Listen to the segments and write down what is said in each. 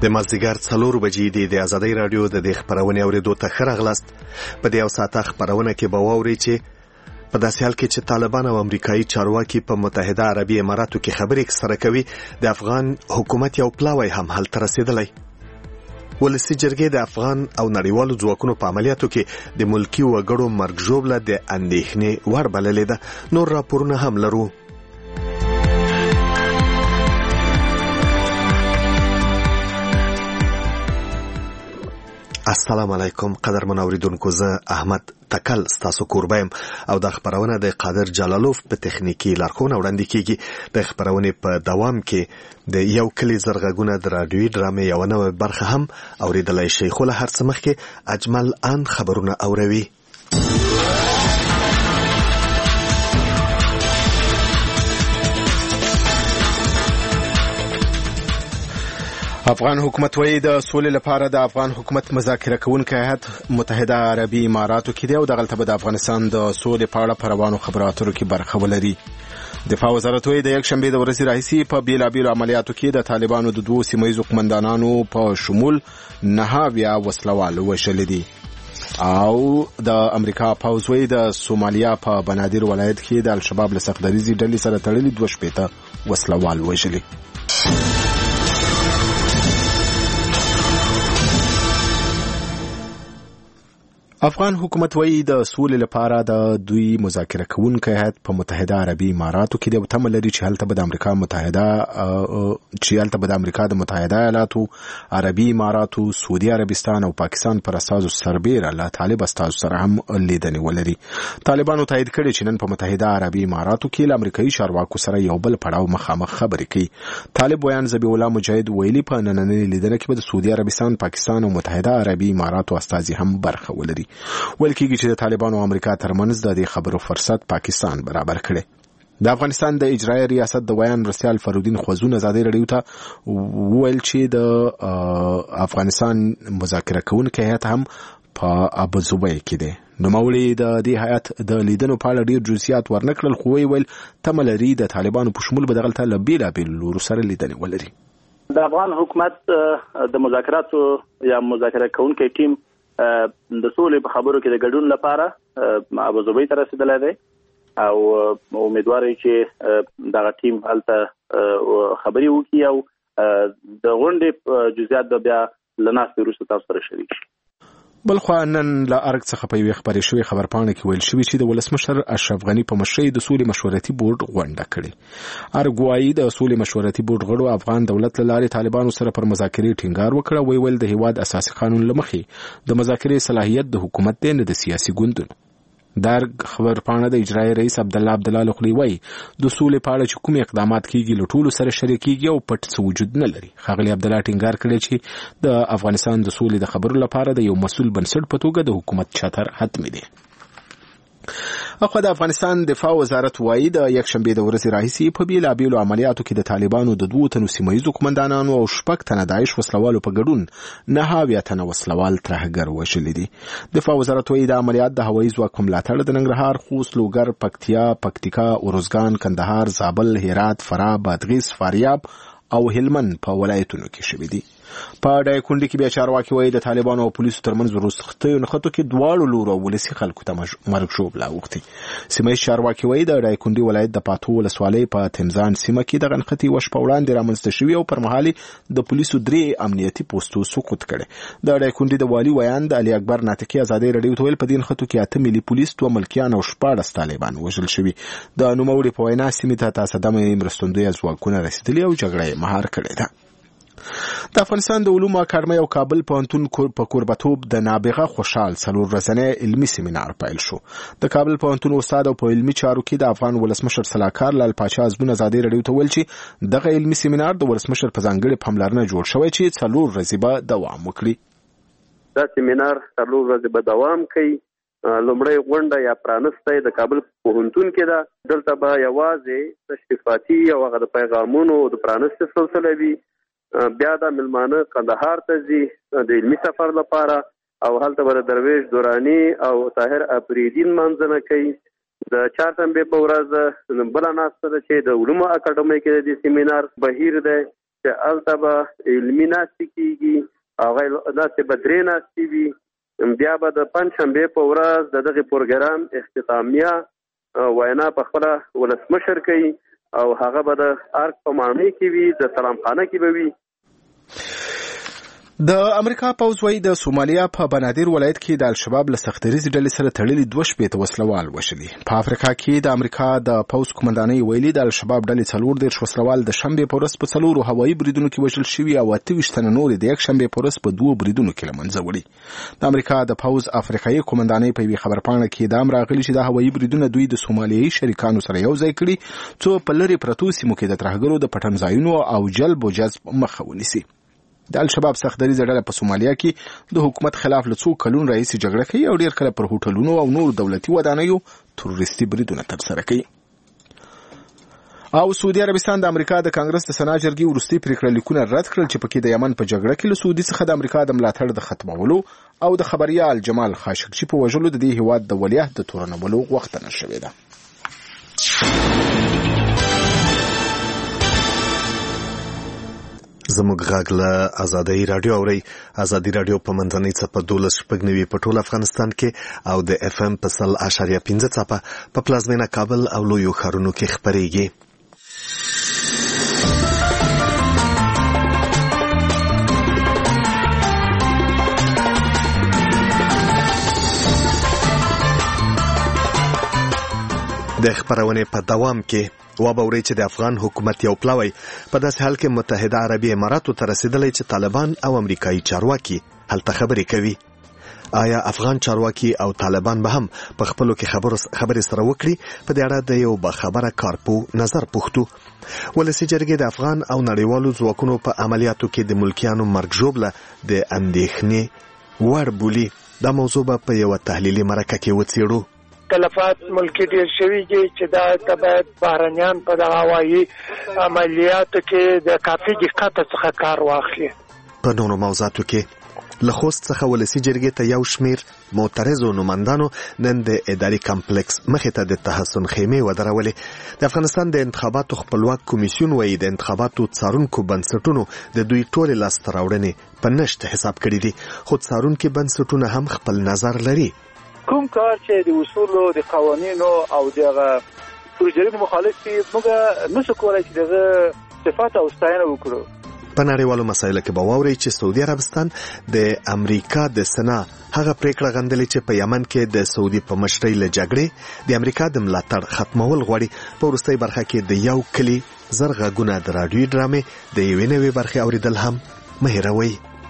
د مازدیګر 4 بجې د آزادۍ رادیو د خبرونې اوریدو ته ښه راغلاست. په دې ساعته خبرونه کې به واورئ چې په داسې حال کې چې طالبان او امریکایي چارواکي په متحده عربي اماراتو کې خبرې سره کوي، د افغان حکومت یو پلاوی هم هلته رسیدلی. ولسي جرګې د افغان او نړیوالو ځواکونو په عملیاتو کې د ملکی وګړو مرګ ژوبله د اندېښنې وړ بللې ده. نور راپورونه هم لرو. السلام علیکم قدرمن اوریدونکو، زه احمد تکل ستاسو کوربایم او د خبرونه د قادر جلالوف په تخنیکی لارښوونه وړاندې کیږي. د خبرونه په دوام کې د یو کلی زرغونه د رادیوي ډرامې یو نوې برخه هم اوریدلای شئ. خو له هر څه مخکې اجمل ان خبرونه اوروي. افغان حکومت وایي د سولې لپاره د افغان حکومت مذاکره کوونکی هیئت متحده عربي اماراتو کې دی او دغلته به د افغانستان د سولې په اړه په روانو خبرو اترو کې برخه ولري. دفاع وزارت وایي د یکشنبې د ورځې راهیسې په بیلابیلو عملیاتو کې د طالبانو د 2 سیمه‌ییزو قومندانانو په شمول 9 وسلوال وژل دي. او د امریکا پوځ وایي د سومالیا په بنادر ولایت کې د الشباب له سختدریزې ډلې سره تړلي 2 شپېته وسلوال وژلي. افغان حکومت وایي د سولې لپاره د دوی مذاکره کوونکی هیئت په متحده عربي اماراتو کې د تمه لري چې هلته به د امریکا د متحده ایالاتو، عربي اماراتو، سعودي عربستان او پاکستان پر اساسو سربېره له طالب استازو سره هم لیدنې ولري. طالبانو تایید کړي چې نن په متحده عربي اماراتو کې له امریکایي چارواکو سره یو بل پړاو مخامخ خبرې کوي. طالب ویان ذبیح الله مجاهد ویلي په نننۍ لیدنه کې به د سعودي عربستان، پاکستان او متحده عربي اماراتو استازي هم برخه ولري. ویل کېږي چې د طالبانو او امریکا ترمنځ د دې خبرو فرصت پاکستان برابر کړي. د افغانستان د اجرایي ریاست د ویان مرستیال فرودین خوازون ازادي رادیو ته ویل چې د افغانستان مذاکره کوونکی هیئت هم په ابوظبي کې دی. نوموړي د دې هیئت د لیدنو په اړه ډېر جزئیات ورنکړل، خو ویل تمه لري د طالبانو په شمول به دغلته له بېلابېلو لورو سره لیدنې ولري. د افغان حکومت د مذاکراتو یا مذاکره کوونکی ټیم د سولې په خبرو کې د ګډون لپاره ابوظبي ته رسیدلی دی او امیدوار یم چې دغه ټیم هلته خبرې وکړي او د غونډې جزئیات به بیا له ناستې وروسته تاسو سره شریک شي. بلخوا نن له ارګ څخه په یوې خبرې شوې خبرپاڼه کې ویل شوي چې د ولسمشر اشرف غني په مشرۍ د سولې مشورتي بورډ غونډه کړې. ارګ وایي د سولې مشورتي بورډ غړو افغان دولت له لارې طالبانو سره پر مذاکرې ټینګار وکړ. ویل د هیواد اساسي قانون له مخې د مذاکرې صلاحیت د حکومت دی، نه د سیاسي ګوندونو. د ارګ خبرپاڼه د اجرایي رئیس عبدالله عبدالله لخلي وایي د سولې په اړه چې کوم اقدامات کیږي له ټولو سره شریکېږي او پټ څه وجود نه لري. ښاغلي عبدالله ټینګار کړی چې د افغانستان د سولې د خبرو لپاره د یو مسؤل بنسټ په توګه د حکومت چتر حتمي دی. اخو د افغانستان دفاع وزارت وایي د یکشنبې د ورځې راهیسې په بیلابیلو عملیاتو کې د طالبانو د 2 تنو سیمه‌ییزو قومندانانو او 6 تنه داعش وسلوالو په ګډون 9 تنه وسلوال ترهګر وژلي دي. دفاع وزارت وایي د عملیات د هوایي ځواک په ملاتړ د ننګرهار، خوست، لوګر، پکتیا، پکتیکا، اروزګان، کندهار، زابل، هرات، فراه، بادغیس، فاریاب او هلمند په ولایتونو کې شوي دي. په ډایکونډي کې بیا چارواکي وایي د طالبانو او پولیسو ترمنځ وروستیو نښتو کې دواړو لورو ولسي خلکو ته مرګ ژوبله اوښتې. سیمه‌ییز چارواکي وایي د ډایکونډي ولایت د پاتو ولسوالۍ په تمزان سیمه کې دغه نښتې یوه شپه وړاندې رامنځته شوي او پر مهال د پولیسو 3 امنیتي پوستو سقوط کړی. د ډایکونډي د والي ویان د علي اکبر ناطقي ازادي رادیو ته ویل په دې نښتو کې 8 ملي پولیس، 2 ملکیان او 14 طالبان وژل شوي. د نوموړي په وینا سیمې ته تصادمي مرستندویه ځواکونه رسېدلي او جګړه یې مهار کړې ده. د افغانستان د علومو اکاډمۍ او کابل پوهنتون په کوربتوب د نابغه خوشحال 4 ورځنی علمي سیمینار پیل شو. د کابل پوهنتون استاد او په علمي چارو کې د افغان ولسمشر سلاکار لال پاچا ازمون ازادي رادیو ته ویل چې دغه علمي سیمینار د ولسمشر په ځانګړي پاملرنه جوړ شوی چې 4 ورځې به دوام وکړي. دا سیمینار 4 ورځې به دوام کوي. لومړی غونډه یا پرانسته د کابل پوهنتون کې ده. دلته به یوازې تشریفاتي او هغه د پیغامونو د پرانسته سلسله وي. بیا د ملمانه قندهار ته ځي د علمي سفر لپاره او هلته به درویش دورانی او طاهر افریدین منځنه کوي. د چهارشنبې په ورځ بله ناسته ده چې د علومو اکاډمۍ کې د سیمینار بهیر دی چې هلته به علمي ناستې کېږي، هغه داسې به 3 ناستې وي. بیا به د پنجشنبې په ورځ د دغه پروګرام اختتامیه وینا په خپله ولسمشر کوي او هغه به د ارګ په ماڼۍ کې وي، د سلامخانه کې به وي. د امریکا پوځ وايي د سومالیا په بنادر ولایت کې د الشباب له سختریزې ډلې سره تړلي 2 شپېته وسلوال وشلي. په افریقا کې د امریکا د پوځ قومندانۍ ویلي د الشباب ډلې 4 وسلوال د شنبې په ورځ په 4 هوایي بریدونو کې وژل شوي او 28 تنه نور د یک شنبې په ورځ په 2 بریدونو کې له منځه وړي. د امریکا د پوځ افریقایي قومندانۍ په یوې خبرپاڼه کې دا هم راغلي چې د هوایي بریدونو دوی د سومالیایي شریکانو سره یو ځای کړي څو په لرې پرتو سیمو کې د ترهګرو د پټن ځایونو او جلب و جذب مخه ونیسي. د الشباب سختدریزه ډله په سومالیا کې د حکومت خلاف له 2 کلونو راهیسې جګړه کوي او ډېر کله پر هوټلونو او نور دولتي ودانیو تروریستي بریدونه ترسره کوي. او سعودي عربستان د امریکا د کانګرس د سنا جرګې وروستي پریکړه لیکونه رد کړل چې پکې د یمن په جګړه کې له سعودي څخه د امریکا د ملاتړ د ختمولو او د خبريال جمال خاشقجي په وژلو د دې هیواد د ولیعهد د تورنولو غوښتنه شوې ده. زموږ غږ له ازادۍ رادیو اوري. ازادي رادیو په منځنۍ څپه 12.9 په ټول افغانستان کې او د اف ام په 100.5 څپه په پلازمینه کابل او لویو ښارونو کې خپرېږي. د خبرونه په دوام کې وابوري چې د افغان حکومت یو پلاوی په داسې حال کې متحده عربي اماراتو ته رسیدلی چې طالبان او امریکایي چارواکي هلته خبرې کوي. آیا افغان چارواکي او طالبان به هم په خپلو کې خبرې سره وکړي؟ په دې اړه د یو باخبره کارپو نظر پوښتو. ولسي جرګې د افغان او نړیوالو ځواکونو په عملیاتو کې د ملکیانو مرګ ژوبله د اندېښنې وړ بولي. دا موضوع به په یو تحلیلي مرکه کې وڅېړو. تلفات ملکی ډیر شوی دی چې دا تبعید بهرنیان په دغه هوایي عملیاتو کې د کافي دقت څخه کار واخلي. په نورو موضوعاتو کې له خوست څخه ولسي جرګې ته یو شمیر معترضو نمایندانو نن د اداري کمپلیکس مخې ته د تحسن خیمې ودرولې. د افغانستان د انتخاباتو خپلواک کمیسیون وایي د انتخاباتو څارونکو بنسټونو د دوی ټولې لاسته راوړنې په نشت حساب کړي دي، خو څارونکي بنسټونه هم خپل نظر لري. کوم کار چې د اصولو د قوانینو او دغه پروژې مخالف دي موږ نشو کولای چې دغه صفات او ستاینه وکړو. په نړیوالو مسایلو کې به واورئ چې سعودي عربستان د امریکا د سنا هغه پریکړه غندلې چې په یمن کې د سعودي په مشرۍ له جګړې د امریکا د ملاتړ ختمول غواړي. په وروستۍ برخه کې د یو کلی زر غږونه د راډیوي ډرامې د یوې نوې برخې اوریدل هم مه هېروئ.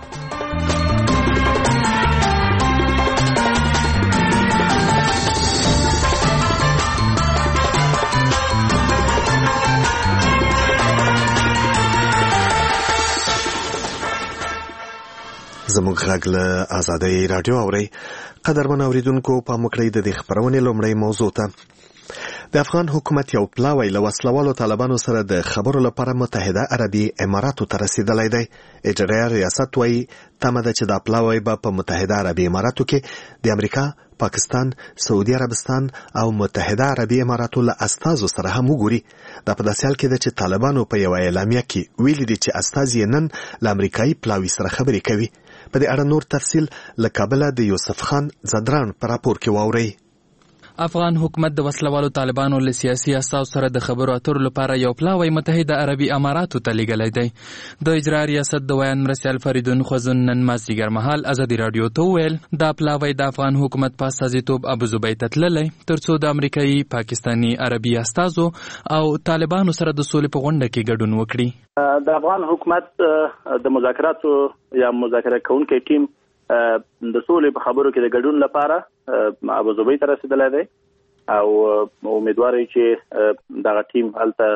زموږ غږ له ازادۍ رادیو اوري. قدرمن اوریدونکو په مکړې د دې خبرونې لومړی موضوع ته د افغان حکومت یو پلاوی له وسلوالو طالبانو سره د خبرو لپاره متحده عربي اماراتو ته رسیدلی دی. اجرایه ریاست وایي تمه ده چې دا پلاوی به په متحده عربي اماراتو کې د امریکا، پاکستان، سعودي عربستان او متحده عربي اماراتو له استازو سره هم وګوري. دا په داسې حال کې ده چې طالبانو په یوه اعلامیه کې ویلي دي چې استازي نن له امریکایي پلاوي سره خبرې کوي. په دې اړه نور تفصیل له کابله د یوسف خان زدران په راپور کې واورئ. افغان حکومت د وسلوالو طالبانو له سیاسي استازو سره د خبرو اترو لپاره یو پلاوی متحده عربي اماراتو ته لیږلی دی. د اجرا ریاست د ویان مرستیال فریدون خوځن نن مازدیګر مهال ازادي راډیو ته وویل دا پلاوی د افغان حکومت په استازیتوب ابوظبي ته تللی ترڅو د امریکایي، پاکستاني، عربي استازو او طالبانو سره د سولې په غونډه کې ګډون وکړي. د افغان حکومت د مذاکراتو یا مذاکره کوونکی ټیم د سولې په خبرو کې د ګډون لپاره ابوظبي ته رسیدلی دی او امیدوار یو چې دغه ټیم هلته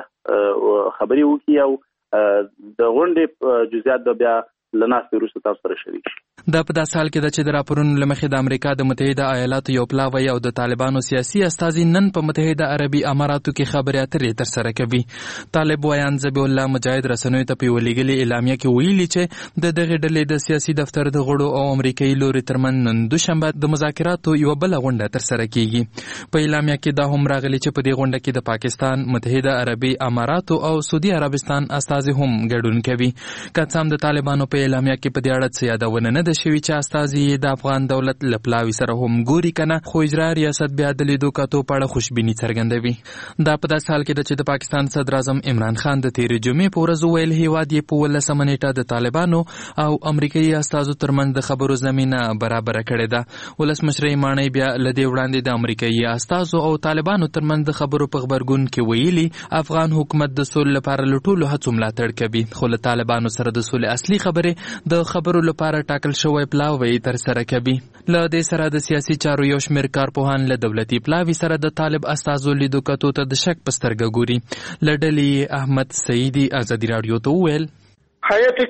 خبرې وکړي او د غونډې جزئیات به بیا له ناستې وروسته تاسو سره شریک شي. دا په داسې حال کې ده چې د راپورونو له مخې د امریکا د متحده ایالاتو یو پلاوی او د طالبانو سیاسي استازي نن په متحده عربي اماراتو کې خبرې اترې ترسره کوي. طالب ویان ذبیح الله مجاهد رسنیو ته په یوه لیږلې اعلامیه کې ویلي چې د دغې ډلې د سیاسي دفتر د غړو او امریکایي لوري ترمنځ نن دوشنبه د مذاکراتو یوه بله غونډه ترسره کیږي. په اعلامیه کې دا هم راغلي چې په دې غونډه کې د پاکستان، متحده عربي اماراتو او سعودي عربستان استازي هم ګډون کوي. که څه هم د طالبانو په اعلامیه کې په دې اړه څه یادونه نه ده شوي چې استازي د افغان دولت له پلاوي سره هم ګوري کنه، خو اجرا ریاست بیا د لیدو کتو په اړه خوشبیني څرګندوي. دا په داسې حال کې ده چې د پاکستان صدر اعظم عمران خان د تېرې جمعې په ورځ ویل هیواد یې په 18 نیټه د طالبانو او امریکایي استازو ترمنځ د خبرو زمینه برابره کړې ده. ولسمشر ماڼۍ بیا له دې وړاندې د امریکایي استازو او طالبانو ترمنځ د خبرو په غبرګون کې ویلي افغان حکومت د سولې لپاره له ټولو هڅو ملاتړ کوي، خو له طالبانو سره د سولې اصلي خبرې د خبرو لپاره ټاکل شوی پلاوی ترسره کوي. له دې سره د سیاسي چارو یو شمېر کارپوهان له دولتي پلاوي سره د طالب استازو لیدو کتو ته د شک په سترګه ګوري. له ډلې احمد سعیدي ازادي راډیو ته وویل حیاتی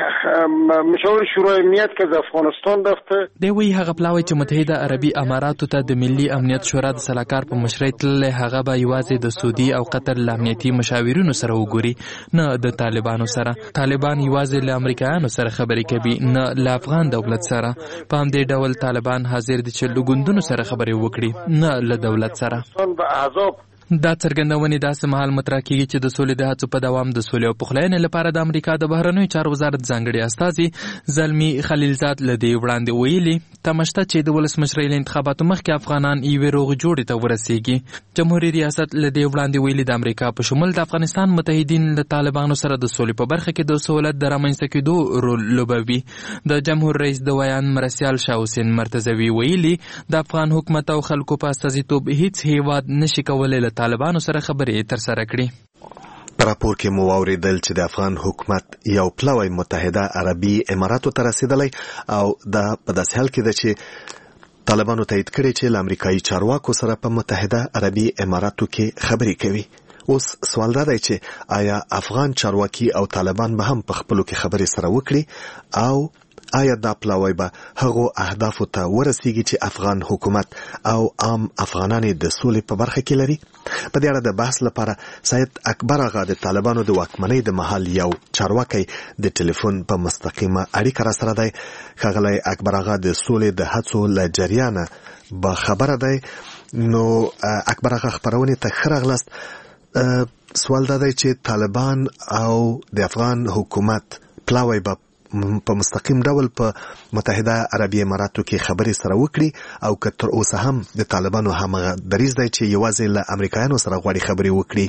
که مشاور شورای امنیت که از افغانستان رفته دی وی هغه پلاوی چې متحده عربي اماراتو ته د ملي امنیت شورا د سلاکار په مشرۍ تللی، هغه به یوازې د سعودي او قطر له امنیتي مشاورینو سره وګوري، نه د طالبانو سره. طالبان یوازې له امریکایانو سره خبرې کوي، نه له افغان دولت سره. په همدې ډول طالبان حاضر دي چې له ګوندونو سره خبرې وکړي، نه له دولت سره. دا څرګندونې داسې مهال مطرح کیږي چې د سولې د هڅو په دوام د سولې او پخلاینې لپاره د امریکا د بهرنیو چارو وزارت ځانګړي استازي زلمي خلیلزاد له دې وړاندې ویلي تمه شته چې د ولسمشرۍ له انتخاباتو مخکې افغانان یوې روغې جوړې ته ورسیږي. جمهوري ریاست له دې وړاندې ویلي د امریکا په شمول د افغانستان متحدین له طالبانو سره د سولې په برخه کې د سهولت د رامنځته کېدو رول لوبوي. د جمهور رئیس د ویان مرسیال شاه حسین مرتضوي ویلي د افغان حکومت او خلکو په استازیتوب هیڅ هیواد نشي کولی له طالبانو سره خبرې ترسره کړي. په راپور کې مو واورېدل چې د افغان حکومت یو پلاوی متحده عربي اماراتو ته رسېدلی او دا په داسې حال کې ده چې طالبانو تایید کړي چې له امریکایي چارواکو سره په متحده عربي اماراتو کې خبرې کوي. اوس سوال دا دی چې آیا افغان چارواکي او طالبان به هم په خپلو کې خبرې سره وکړي او آیا دا پلاوی به هغو اهدافو ته ورسیږي چې افغان حکومت او عام افغانان د سولې په برخه کې لري؟ په دې اړه د بحث لپاره سید اکبر آغا د طالبانو د واکمنۍ د مهال یو چارواکی د ټلیفون په مستقیمه اړیکه را سره دی. ښاغلی اکبر آغا د سولې د هڅو له جریانه به خبره دی. نو اکبر آغا خپرونې ته ښه راغلاست. سوال دا دی چې طالبان او د افغان حکومت پلاوی به په مستقیم ډول په متحده عربي اماراتو کې خبرې سره وکړي او که تر اوسه هم د طالبانو همغه دریځ دی چې یوازې له امریکایانو سره غواړي خبرې وکړي؟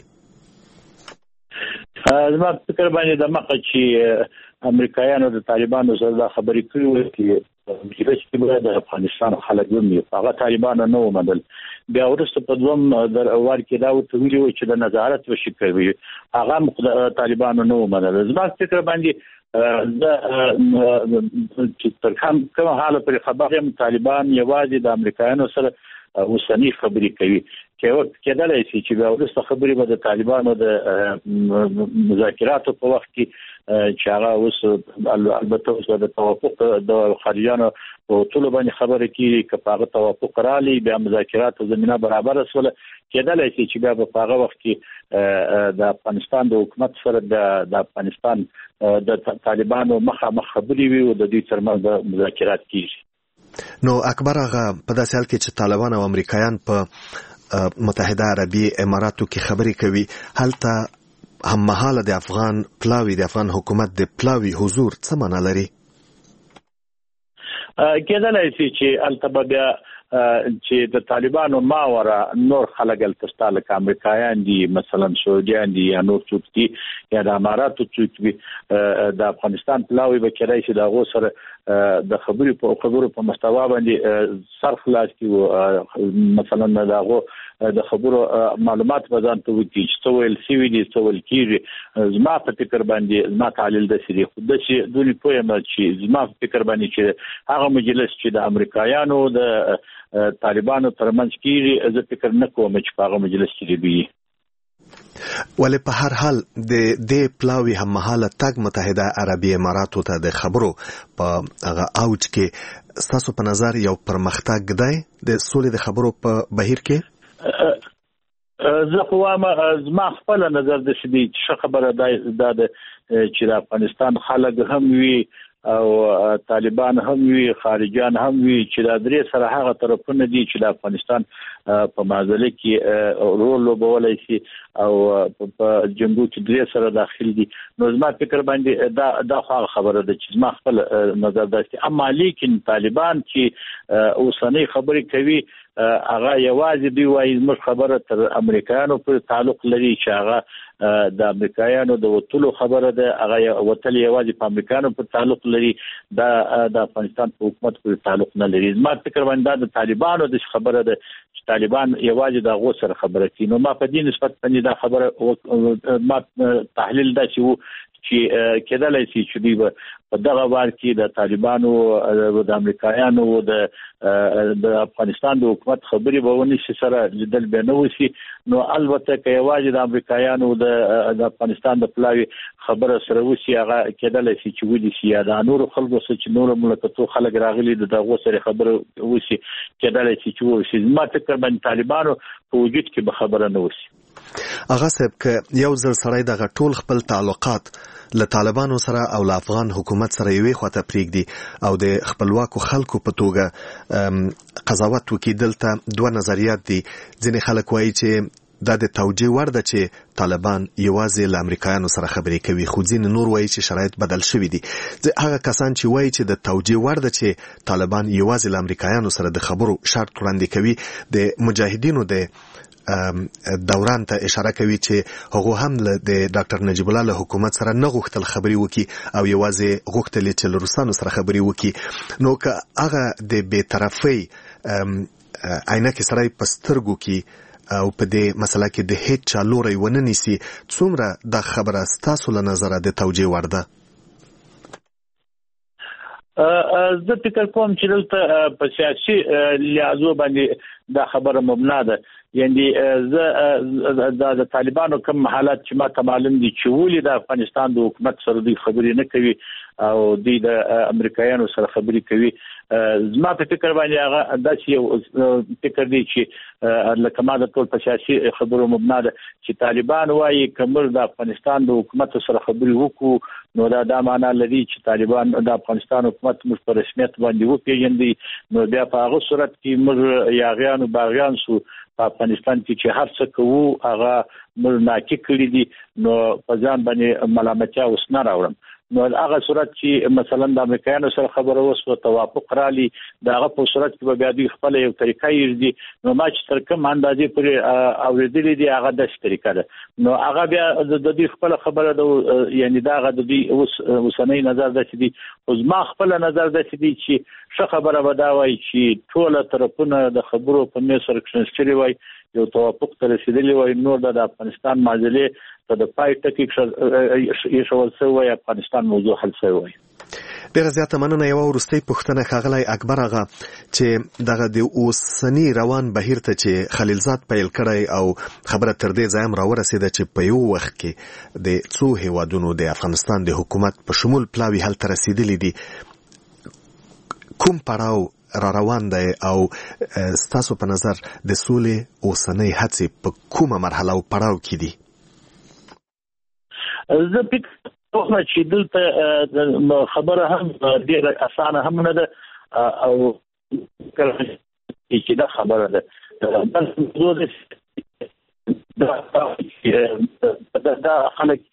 زما فکر باندې د مخه چې امریکایانو د طالبانو سره دا خبرې کړې وې چې مجلس کې د افغانستان خلک هم هغه طالبانو نه ومنل. بیا وروسته په دوم وار کې دا ورته ویلي وو چې د نظارت وشي کوي، هغه طالبانو نه ومنل. زما فکر باندې تر کومه حاله پر خبر یم طالبان یوازې د امریکایانو سره اوسنی خبرې کوي. کېدلی شي چې بیا وروسته خبرې به د طالبانو د مذاکراتو په وخت کې چې هغه اوس البته اوس د توافق د خارجیانو په ټولو باندې خبرې کېږي، که په هغه توافق رالی بیا مذاکراتو زمینه برابره شوله، کېدلی شي چې بیا په هغه وخت کې د افغانستان د حکومت سره د افغانستان د طالبانو مخامخ خبرې وي او د دوی ترمنځ مذاکرات کېږي. نو اکبر آغا په داسې حال کې چې طالبان او امریکایان په متحده عربي اماراتو کې خبرې کوي، هلته هم مهاله د افغان پلاوی د افغان حکومت د پلاوی حضور څه معنا لري؟ کېدلی شي چې هلته بیا چې د طالبانو ماوره نور خلک هلته لکه امریکایان دي، مثلا سعودیان دي یا نور څوک دي یا د اماراتو څوک وي، د افغانستان پلاوی به کېدای شي د هغو سره د خبرو په مستوا باندې سر خلاص کړي، مثلا د هغو د خبرو معلومات به ځان ته وکړي چې څه ویل سوي دي، څه ویل کېږي. زما په فکر باندې زما تعلیل داسې دی، خو داسې دونې پوه یم چې زما په فکر باندې چې هغه مجلس چې د امریکایانو د طالبانو ترمنځ کېږي، زه فکر نه کوم چې په هغه مجلس کې دوی ولې په هر حال د پلاوی هم مهاله تګ متحده عربي اماراتو ته د خبرو په هغه اوج کې ستاسو په نظر یو پرمختګ دی د سولې د خبرو په بهیر کې؟ زه خو وایم زما خپل نظر د شدي چې خبره ده چې د افغانستان خلک هم وي او طالبان هم وي خارجيان هم وي چې د درې سره هغه طرفونه دي چې د افغانستان په معادله کې رول لوبولای شي او په جنگو کې درې سره داخل دي. نو زما فکر باندې دا خبره ده چې زما خپل نظر ده. اما لیکن طالبان چې اوسنۍ خبرې کوي هغه یوازې دی وايي موږ خبره تر امریکایانو پر تعلق لري چې هغه د امریکایانو د وټلو خبره ده، هغه وټل یوازې په امریکایانو پر تعلق لري، د افغانستان په حکومت پر تعلق نه لري. زما فکر باندې د طالبانو د خبره ده چې طالبان یوازې د غو سره خبره کوي. نو ما په دې نسبت باندې دا خبره ما تحلیل دا چې کېدلای شي چې دوی په دغه وار کې د طالبانو او د امریکایانو او د افغانستان د حکومت خبرې به ونشي سره لیدل به نه وشي. نو البته که یوازې د امریکایانو او د افغانستان د پلاوی خبره سره وشي هغه کېدلای شي چې ودی شي یا د نور خلکو سره چې نور مملکتو خلک راغلي دغه سره خبره وشي کېدلای شي چې وشي. ما فکر باندې طالبانو په وجود کې به خبره نه وشي. هغه صاحب که یو ځل سره دغه ټول خپل تعلقات له طالبانو سره او له افغان حکومت سره یوې خواته پریږدي او د خپلواکو خلکو په توګه قضاوت وکړي، دلته دوه نظریات دي. ځینې خلک وایي چې دا د توجیه وړ ده چې طالبان یوازې له امریکایانو سره خبرې کوي، خو ځینې نور وایي چې شرایط بدل شوي دي. هغه کسان چې وایي چې د توجیه وړ ده چې طالبان یوازې له امریکایانو سره د خبرو شرط وړاندې کوي، د مجاهدینو د دوران ته اشاره کوي چې هغه هم د ډاکټر نجیب الله له حکومت سره نه غوښتل خبري وکي او یوازې غوښتل چې له روسانو سره خبري وکي. نو که هغه د بی‌طرفۍ عینکې سره په سترګو کې او په دې مسله کې د هیڅ چا لوري ونه نیسي، څومره دا خبره ستاسو له نظره د توجیه وړ ده؟ زه فکر کوم چې دلته په سیاسي لحاظو باندې دا خبره مبنا ده. یعنی د طالبانو کوم حالات چې ما ته معلوم دي چې ولې د افغانستان د حکومت سره دوی خبرې نه کوي او دوی د امریکایانو سره خبرې کوي. زما په فکر باندې هغه داسې یو فکر دی چې لکه ما د ټول په سیاسي خبرو مبنا ده چې طالبان وایي کومر د افغانستان د حکومت سره خبرې وکړو نو دا معنا لري چې طالبان د افغانستان حکومت موږ په رسمیت باندې وپیژندي. نو بیا په هغه صورت کې موږ یاغیان او باغیان سو په افغانستان کې چې هر څه کوو هغه موږ ناکي کړی دي. نو په ځان باندې ملامتیا اوس نه راوړم. نو هغه صورت چې مثلا د امریکایانو سره خبره وسو توافق رالي دغه په صورت کې به دوی خپل یو طریقه یې دي. نو ما چې تر کوم اندازې پورې اوریدلې دي هغه د طریقه ده. نو هغه بیا د دې خپل خبره ده، یعنی دا غو د دې اوسنۍ نظر ده چې دي. خو ما خپل نظر ده چې دي چې څه خبره وداوي چې ټول طرفونه د خبرو په نس سره کښنشري وای یو توافق ته رسیدلی وای نور د افغانستان معادله ته د پای ټکی یې شول سوی افغانستان موضوع حل شوی وای. ډیره زیاته مننه. یو وروستۍ پوښتنه ښاغلی اکبر آغا چې دغه د اوسنی روان بهیر ته چې خلیلزاد پیل کړی او خبره تر دې ځای هم راورسېده چې په یو وخت کې د څو هیوادونو د افغانستان د حکومت په شمول پلاوي هلته رسیدلی دي، کوم پړاو را روان دی او ستاسو په نظر د سولې اوسنۍ هڅې په کومه مرحله او پړاو کې دي؟ زه فکر کوم چې دلته خبره هم ډېره اسانه هم نه ده او چې دا خبره ده دا خلک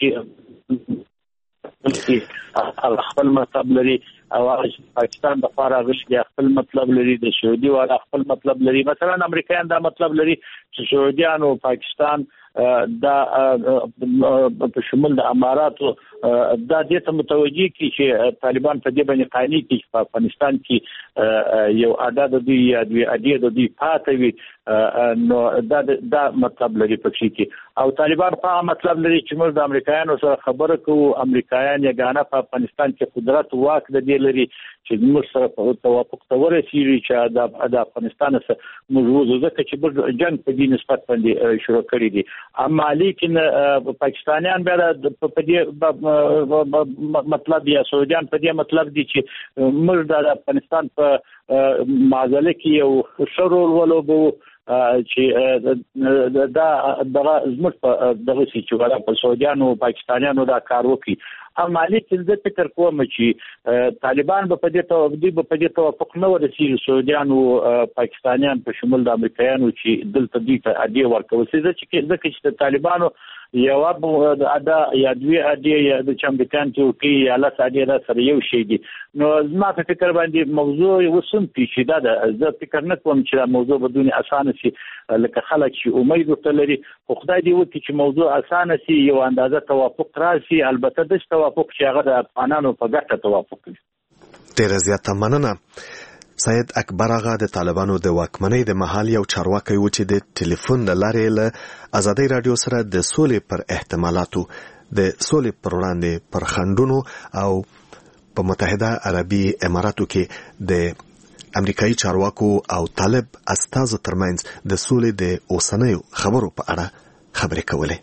خپل مطلب لري او پاکستان د لپاره غوښتي خپل مطلب لري، د سعودي والا خپل مطلب لري. مثلا امریکایان دا مطلب لري چې سعودیان او پاکستان دا په شمول د اماراتو دا دې ته متوجي کی چې طالبان په دې باندې قانوني کې په افغانستان کې یو عدد دی یا دوی عدد دی پاتوي. نو دا مطلب لري پکې کې او طالبان په مطلب لري چې موږ د امریکایانو سره خبره کوو، امریکایان یګانه په افغانستان کې قدرت واک د دې لري چې موږ سره په توافق ته ورسېږي چې د افغانستان سره موږ وځو ځکه چې جنگ په دې نسبت باندې شروع کړی دي. اما لیکن پاکستانیان بیا په دې مطلب یا سعودیان په دې مطلب دي چې موږ د افغانستان په معادله کې یو شرور ولوبو چې دا دغه زموږ په دغه چې ولا په سعودیانو او پاکستانیانو دا کار وکړي. اما لیکن زه فکر کوم چې طالبان په دې توافق نه ورسېږي سعودیانو پاکستانیان په شمول د امریکایانو چې دلته دوی ته اډې ورکول شي ځکه چې طالبانو یو ادا یا دوی اډې یا د چمبکان کې یا لاس اډې سره یو شی دي. نو زما په فکر باندې موضوع وسم پیچیده ده. زه فکر نه کوم چې دا موضوع بدون اسانه شي لکه خلک چې امید وکړي. خو خدای دې وکړي چې موضوع اسانه شي یو اندازه توافق راشي. البته د توافق چې هغه د افغانانو په ګټه توافق وي. ډېره زیاته مننه. سید اکبر آغا د طالبانو د واکمنۍ د مهال یو چارواکی و چې د ټلیفون له لارې له ازادۍ راډیو سره د سولې پر احتمالاتو د سولې پر وړاندې پر خنډونو او په متحده عربي اماراتو کې د امریکایي چارواکو او طالب استازو ترمنځ د سولې د اوسنیو خبرو په اړه خبرې کولې.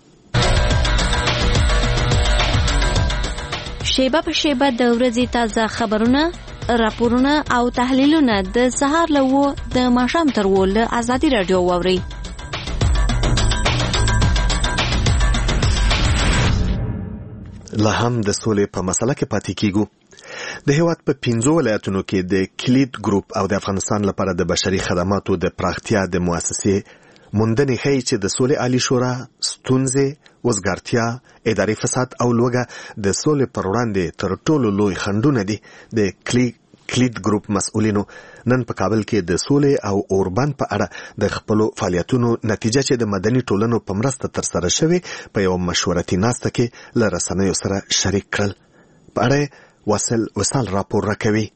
شیبه په شیبه د ورځې تازه خبرونه، راپورونه او تحلیلونه د سهار له د ماښام تر له ازادي راډیو واورئ. لا هم د سولې په مسله کې پاتې کیږو. د هیواد په 15 ولایتونو کې د کلید ګروپ او د افغانستان لپاره د بشري خدماتو د پراختیا د مؤسسې موندنې ښیي چې د سولې عالی شورا ستونزې، وزګارتیا، اداري فساد او لوږه د سولې پر وړاندې تر ټولو لوی خنډونه دي. د کلید ګروپ مسؤلینو نن په کابل کې د سولې او اوربند په اړه د خپلو فعالیتونو نتیجه چې د مدني ټولنو په مرسته ترسره شوې په یو مشورتي ناسته کې له رسنیو سره شریک کړل. په اړه وصال راپور راکوي.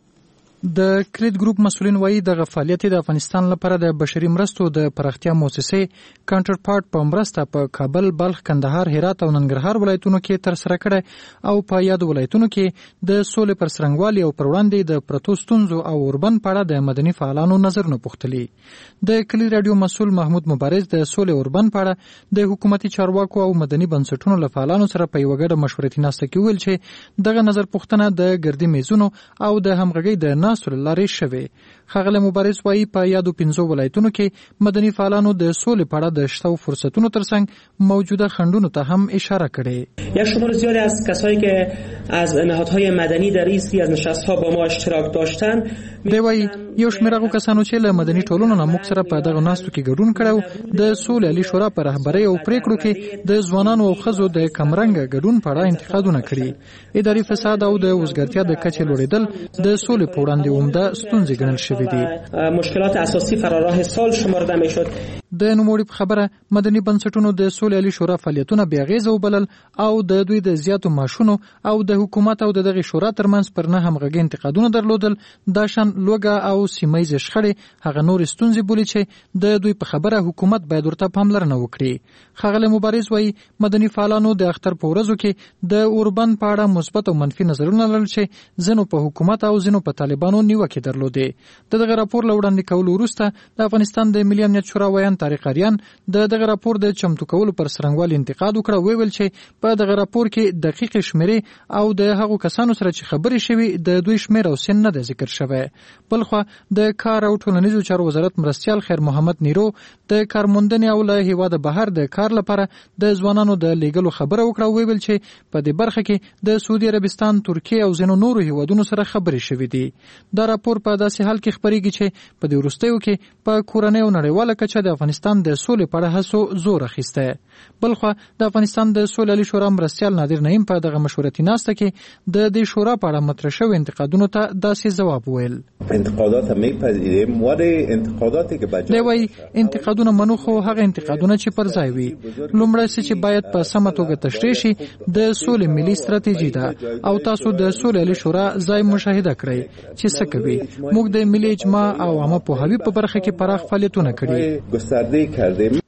د کلید ګروپ مسؤلین وایي د فعالیت د افغانستان لپاره د بشري مرستو د پراختیا مؤسسې کانټر پارت په مرسته په کابل، بلخ، کندهار، هرات او ننګرهار ولایتونو کې تر سره کړي او په یاد ولایتونو کې د سولې پر څرنګوالي او پر وړاندې د پرتو ستونزو او اوربند په اړه د مدني فعالانو نظرونه پوښتلي. د کلید رادیو مسؤل محمود مبارز د سولې اوربند په اړه د حکومتي چارواکو او مدني بنسټونو له فعالانو سره په یوه ګډه مشورتي ناسته کې ویل چې دغه نظر پوښتنه د ګردي میزونو او د همغږۍ د ناستو له لارې شوې. ښاغلی مبارز وایي په یادو 15 ولایتونو کې مدني فعالانو د سولې په اړه د شته فرصتونو ترڅنګ موجوده خنډونو ته هم اشاره کړې. یک شمار زیادی از کسایی که از نهادهای مدنی در این سری از نشست‌ها با ما اشتراک داشتن دی وایي یو شمېر هغو کسانو چې له مدني ټولنو نه موږ سره په دغه ناستو کې ګډون کړی د سولې عالي شورا په رهبرۍ او پریکړو کې د ځوانانو او ښځو د کمرنګه ګډون په اړه انتقادونه کړي. اداري فساد او د وزګارتیا د کچې لوړېدل د سولې په وړاندې عمده ستونزې ګڼل شوې دي. مشکلات اساسي فراراه سال شمارده میشد. د نوموړي په خبره مدني بنسټونو د سولې عالي شورا فعالیتونه بې اغېزه وبلل او د دوی د زیاتو معاشونو او د حکومت او دغه شورا ترمنځ پر نه همغږي انتقادونه درلودل. دا شان لوږه او سیمه ییزې شخړې هغه نور ستونزې بولي چې د دوی په خبره حکومت باید ورته پاملرنه وکړي. ښاغلی مبارز وایي مدني فعالانو د اختر په ورځو کې د اوربند په اړه مثبت او منفي نظرونه لرل چې ځینو په حکومت او ځینو په طالبانو نیوکې درلودې. دغه راپور له وړاندې کولو وروسته د افغانستان د ملي امنیت شورا ویان طارق اریان د دغه راپور د چمتو کولو پر څرنګوالي انتقاد وکړ. ویل چې په دغه راپور کې دقیق شمیرې او د هغو کسانو سره چې خبرې شوي د دوی شمیر او سن نه د ذکر شوی. بلخوا د کار او ټولنیزو چارو وزارت مرستیال خیر محمد نیرو د کارموندنې او له هیواده بهر د کار لپاره د ځوانانو د لیږلو خبره وکړه. ویل چې په دې برخه کې د سعودي عربستان، ترکیه او ځینو نورو هیوادونو سره خبرې شوي دي. دا راپور په داسې حال کې خپرېږي چې په دې وروستیو کې په کورنۍ او نړیواله کچه د افغانستان د سولې په اړه هڅو زور اخیسته. بلخوا د افغانستان د سولې عالي شورا مرستیال نادر نعیم په دغه مشورتي ناسته کې د دې شورا په اړه مطرح شوي انتقادونو ته داسې ځواب ویل. انتقادات میپذیریم ولی انتقاداتی که دی وایي انتقادونه منو خو هغه انتقادونه چې پر ځای وي. لومړی چې باید په سمه توګه تشریح شي د سولې ملي ستراتیژي ده او تاسو د سولې عالي شورا ځای مشاهده کړئ چې څه کوي. موږ د ملي اجماع او عامه پوهاوي په برخه کې پراخ فعالیتونه کړي.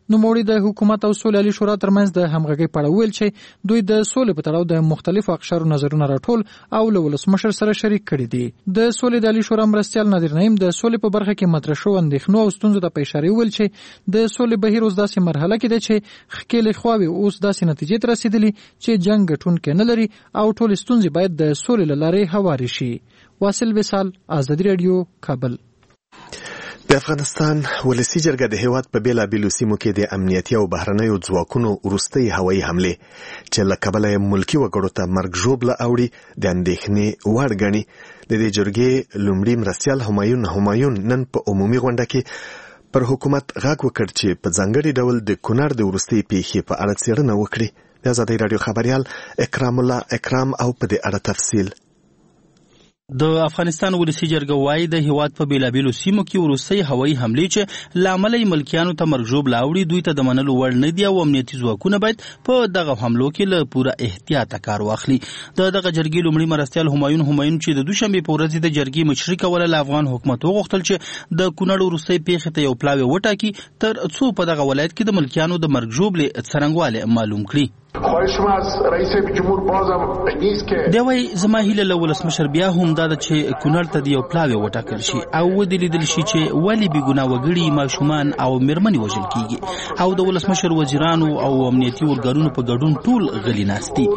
نوموړي د حکومت او سولې عالی شورا ترمنځ د همغږۍ په اړه ویل چې دوی د سولې په تړاو د مختلفو اقشارو نظرونه راټول او له ولسمشر سره شریک کړي دي. د سولې د عالی شورا مرستیال نادر نعیم د سولې په برخه کې مطرح شوو اندېښنو او ستونزو ته په اشاره ویل چې د سولې بهیر اوس داسې مرحله کې ده چې ښکېلې خواوې اوس داسې نتیجې ته رسېدلي چې جنګ ګټونکی نه لري او ټول ستونزې باید د سولې له لارې هوارې شي. واصل وصال، آزادي رادیو، کابل. د افغانستان ولسی جرګه د هیواد په بیلابیلو سیمو کې د امنیتي او بهرنیو ځواکونو وروستۍ هوایي حملې چې له کبله ملکی وګړو ته مرګ ژوبله اوړي د اندېښنې وړ ګڼي. د دې جرګې لومړي مرستیال همایون نن په عمومي غونډه کې پر حکومت غږ وکړ چې په ځانګړي ډول د کونړ د وروستۍ پیښې په اړه څېړنه وکړي. د آزادۍ راډیو خبریال اکرام الله اکرام او په دې اړه تفصیل. د افغانستان ولسی جرګه وايي د هیواد په بیلابیلو سیمو کې وروستۍ هوایي حملې چې لامل ملکیانو ته مرګ ژوبله اوړي دوی ته د منلو وړ نه دي او امنیتي ځواکونه باید په دغه حملو کې له پوره احتیاط کار واخلي. دغه جرګې لومړي مرستیال همایون چې د دوشنبه په ورځ د جرګې مشري کوله له افغان حکومت وغوښتل چې د کونړ وروستۍ پیښې ته یو پلاوی وټاکي تر څو په دغه ولایت کې د ملکیانو د مرګ ژوبلې څرنګوالی معلوم کړي. دی وايي زما هیله له ولسمشر بیا هم دا ده چې کونړ ته د یو پلاوی وټاکل شي او ودلیدل شي چې ولې بېګناه وګړي ماشومان او میرمنې وژل کیږي او د ولسمشر وزیرانو او امنیتي ارګانونو په ګډون ټول غلي ناست دي.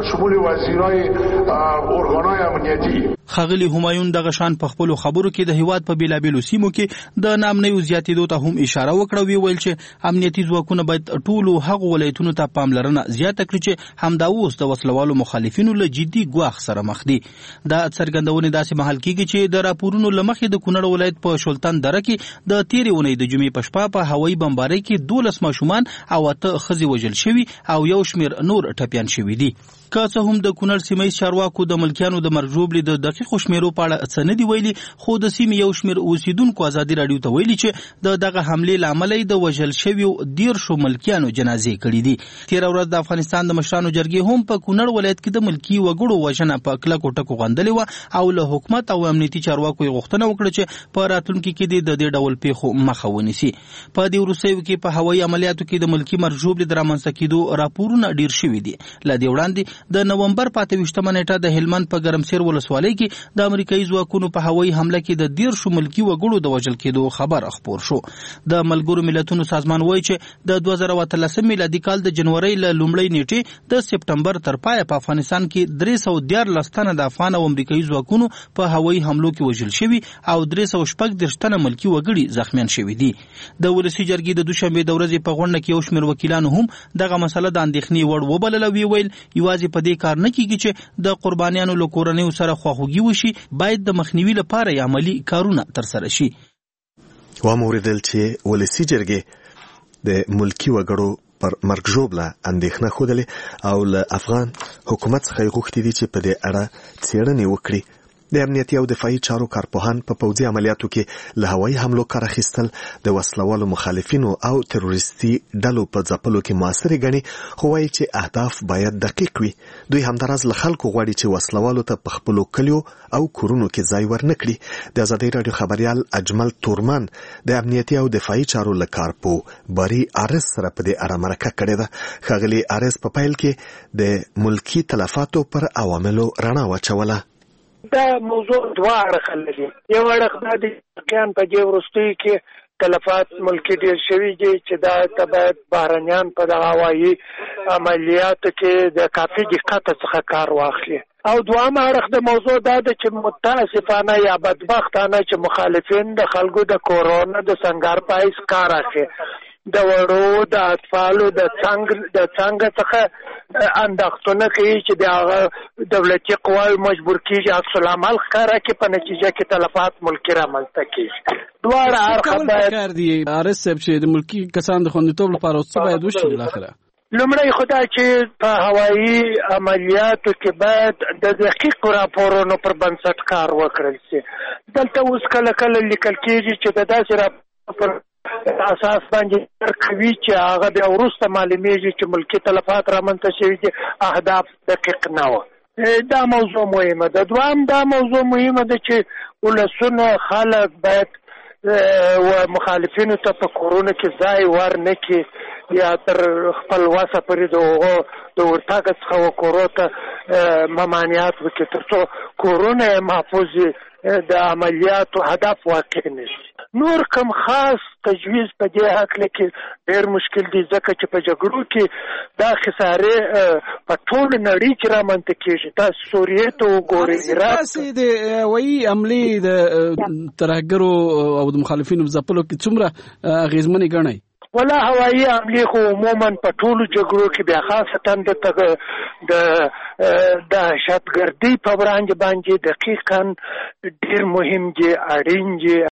ښاغلي همایون دغه شان په خپلو خبرو کې د هیواد په بیلابیلو سیمو کې د ناامنیو زیاتېدو ته هم اشاره وکړه. ویل چې امنیتي ځواکونه باید ټولو هغو ولایتونو ته پاملرنه زیاته کړي چې همدا اوس د وسلوالو مخالفینو له جدي ګواښ سره مخ دي. دا څرګندونې داسې مهال کېږي چې د راپورونو له مخې د کونړ ولایت په شولتن دره کې د تېرې اونۍ د جمعې په شپه په هوایي بمبارۍ کې 12 ماشومان او 8 ښځې وژل شوي او یو شمېر نور ټپیان شوي دي. که څه هم د کونړ سیمه چارواکو د ملکیانو د مرګ ژوبلې د دقیقو شمیرو په اړه څه نه دي ویلي، خو د سیمې یو شمېر اوسیدونکو ازادي راډیو ته ویلي چې د دغه حملې له امله د وژل شویو 13 ملکیانو جنازې کړي دي. تېره ورځ د افغانستان د مشرانو جرګې هم په کونړ ولایت کې د ملکي وګړو وژنه په کلکو ټکو غندلې وه او له حکومت او امنیتي چارواکو یې غوښتنه وکړه چې په راتلونکي کې د دې ډول پیښو مخه ونیسي. په دې وروستیو کې په هوایي عملیاتو کې د ملکي مرګ ژوبلې د رامنځته کېدو راپورونه ډېر شوي دي. له دې وړاندې د نومبر 28 نیټه د هلمند په ګرمسیر ولسوالۍ کې د امریکایي ځواکونو په هوایي حمله کې د 13 ملکي وګړو د وژل کېدو خبر خپور شو. د ملګرو ملتونو سازمان وایي چې د 2013 میلادي کال د جنوري له لومړۍ نیټې د سپټمبر تر پایه په افغانستان کې 314 تنه د افغان او امریکایي ځواکونو په هوایي حملو کې وژل شوي او 314 تنه ملکي وګړي زخمیان شوي دي. د ولسی جرګې د دوشنبه د ورځې په غونډه کې یو شمېر وکیلانو هم دغه مسله د اندېښنې وړ وبلله. ویل یوازې په دې کار نه کیږي چې د قربانیانو له کورنیو سره خواخوږي وشي، باید د مخنیوي لپاره عملی کارونه ترسره شي. واوریدل چې ولسی جرګې د ملکی وګړو پر مرګ ژوبله اندېښنه ښودلې او له افغان حکومت څخه یې غوښتي دي چې په دې اړه څېړنې وکړي. د امنیتي او دفاعي چارو کارپوهان په پوځي عملیاتو کې له هوایي حملو کار اخیستل د وسلوالو مخالفینو او تروریستي ډلو په ځپلو کې موثر ګڼي، خو وایي چې اهداف باید دقیق وي. دوی همداراز له خلکو غواړي چې وسلوالو ته په خپلو کلیو او کورونو کې ځای ورنکړي. د آزادۍ راډیو خبریال اجمل تورمان د امنیتي او دفاعي چارو له کارپوه بری آرس سره په دې اړه مرکه کړې ده. ښاغلي آرس په پیل کې د ملکي تلفاتو پر عواملو رڼا واچوله. دا موضوع دوه اړخه لري. یو اړخ دا دی چې په دې وروستیو کې تلفات ملکي ډېر شوي دي چې دا ته باید بهرنیان په دغه هوایي عملیاتو کې د کافي دقت څخه کار واخلي. او دوام اړخ د موضوع دا ده چې متاسفانه یا بدبختانه چې مخالفین د خلکو د کورونا د سنگار پایس کار اخلي، د وړو د اطفالو د څنګه څخه انداختونه کوي چې د دولتي قواوو مجبور کیږي عکس العمل ښکاره کړي، په نتیجه کې تلفات ملکي رامنځته کیږي. دواړه اړخه باید کار دي. آرس صاحب چې د ملکي کسانو د خوندیتوب لپاره څه باید وشي بالاخره؟ لومړی خو دا چې په هوایي عملیاتو کې باید د دقیقو راپورونو پر بنسټ کار وکړل شي. دلته اوس کله کله لیکل کېږي چې د داسې راپور اساس باندې کوي چې هغه بیا وروسته معلومیږي چې ملکي تلفات رامنځته شوي دي، اهداف دقیق نه وه. دا موضوع مهمه ده. دوام دا موضوع مهمه ده چې ولسونه خلک باید و مخالفینو ته په کورونه کې ځای ورنکړي یا تر خپل وسه پورې د ورتګ څخه کورو ته ممانعت وکړي تر څو کورونه محفوظ د عملیاتو هدف واقع نشي. نور کوم خاص تجویز په دې هکله کې ډېر مشکل دي ځکه چې په جګړو کې دا خسارې په ټول نړۍ کې رامنځته کېږي. تاسو سوریې ته وګورئ، تاسې د وایي عملې د ترهګرو او د مخالفینو ځپلو کې څومره اغېزمنې ګڼئ؟ ولا هوایي حملې خو عموما په ټولو جګړو کې بیا خاصتا د دهشتګردۍ په وړاندې باندې دقیقاً ډېر مهم دي، اړین دي.